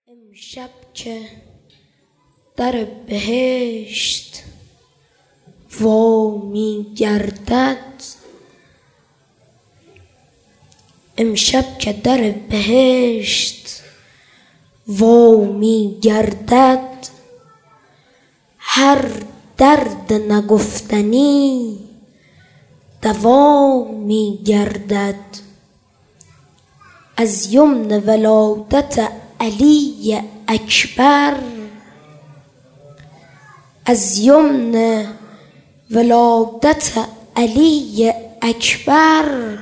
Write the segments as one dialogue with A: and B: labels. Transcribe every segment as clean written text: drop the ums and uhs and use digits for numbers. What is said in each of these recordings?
A: امشب که در بهشت وا می گردد، امشب که در بهشت وا می گردد، هر درد نگفتنی دوا می گردد. از یمن ولادت علی اکبر، از یمن ولادت علی اکبر،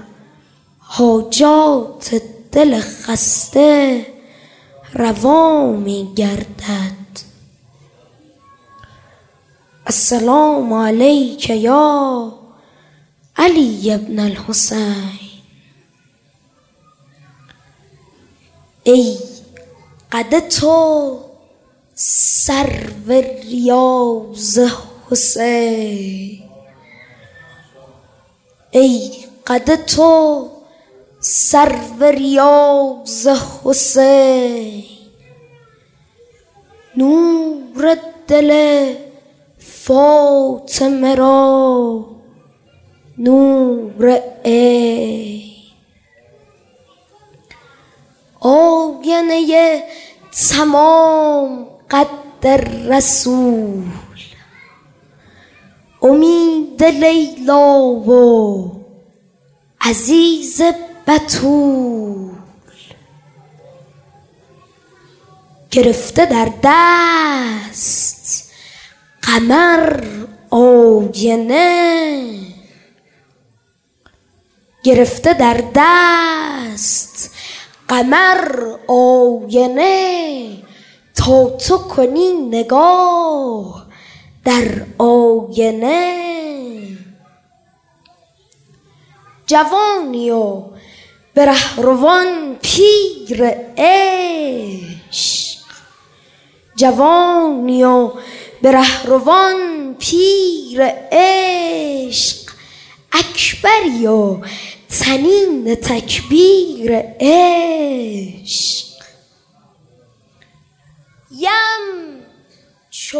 A: حاجات دل خسته روا می گردد. السلام علیک یا علی ابن الحسین. ای قد تو سرو ریاض حسین، ای قد تو سرو ریاض حسین، نور دل فاطمه را نور عین، آینه تمام قد رسول، امید لیلا و عزیز بتول، گرفته در دست قمر آینه، گرفته در دست قمر آینه، تا تو کنی نگاه در آینه. جوانی و به رهروان پیر عشق، جوانی و به رهروان پیر عشق، اکبری و طنین تکبیر عشق. یم چو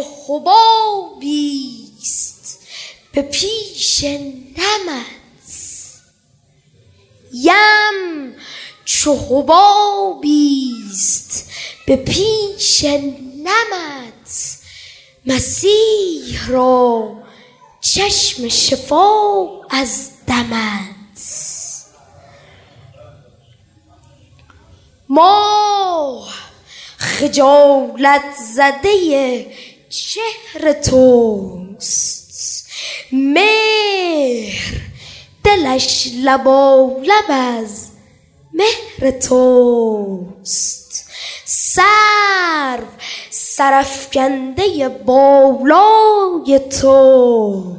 A: حبابیست به پیش نمت، یم چو حبابیست به پیش نمت، مسیح را چشم شفا از دمت. ما خجالت زده چهر توست، مهر دلش لبالب از مهر توست، سرو سرافکنده بالای تو،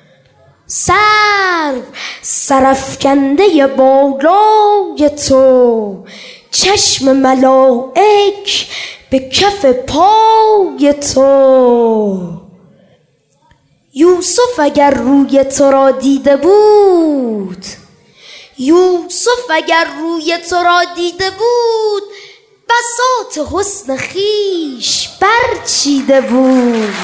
A: سرو سرافکنده بالای تو، چشم ملائک به کف پای تو. یوسف اگر روی تو را دیده بود، یوسف اگر روی تو را دیده بود، بساط حسن خویش برچیده بود.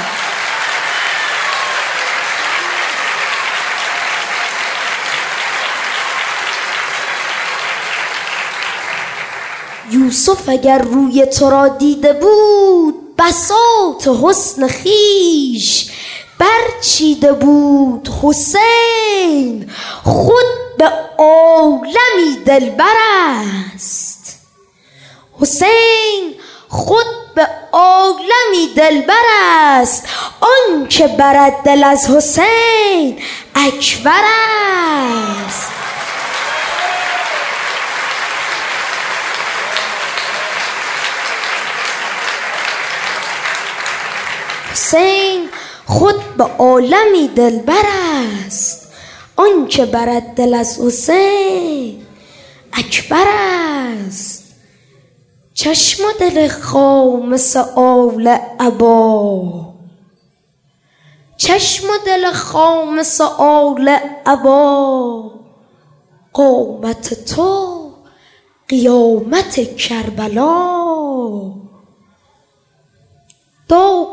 A: یوسف اگر روی تو را دیده بود، بساط حسن خویش برچیده بود. حسین خود به عالمی دلبر است، حسین خود به عالمی دلبر است، آن که برد دل از حسین اکبر است. حسین خود به عالمی دلبر است، آن که برد دل از حسین اکبر است. چشم و دل خامس آل عبا، چشم و دل خامس آل عبا، قامت تو قیامت کربلا.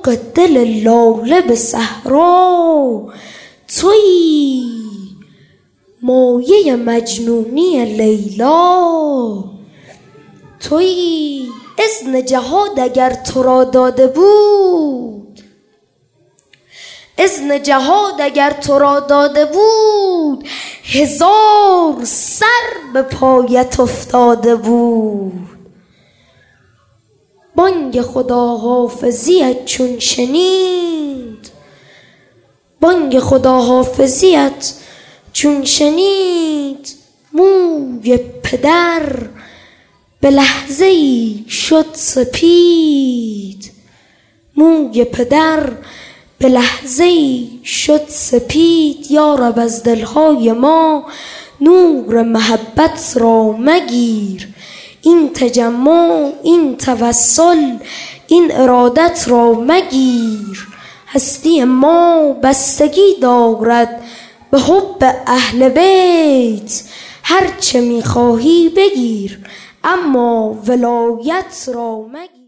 A: عشق دل لاله به صحرا تویی، مایه مجنونی لیلا تویی. اذن جهاد اگر تو را داده بود، اذن جهاد اگر تو را داده بود، 1000 سر به پایت افتاده بود. بانگ خداحافظیت چون شنید، بانگ خداحافظیت چون شنید، موی پدر به لحظه‌ای شد سپید. موی پدر به لحظه‌ای شد سپید. یا رب از دلهای ما نور محبت را مگیر، این تجمع، این توسل، این ارادت را مگیر. هستی ما بستگی دارد به حب اهل بیت، هرچه میخواهی بگیر اما ولایت را مگیر.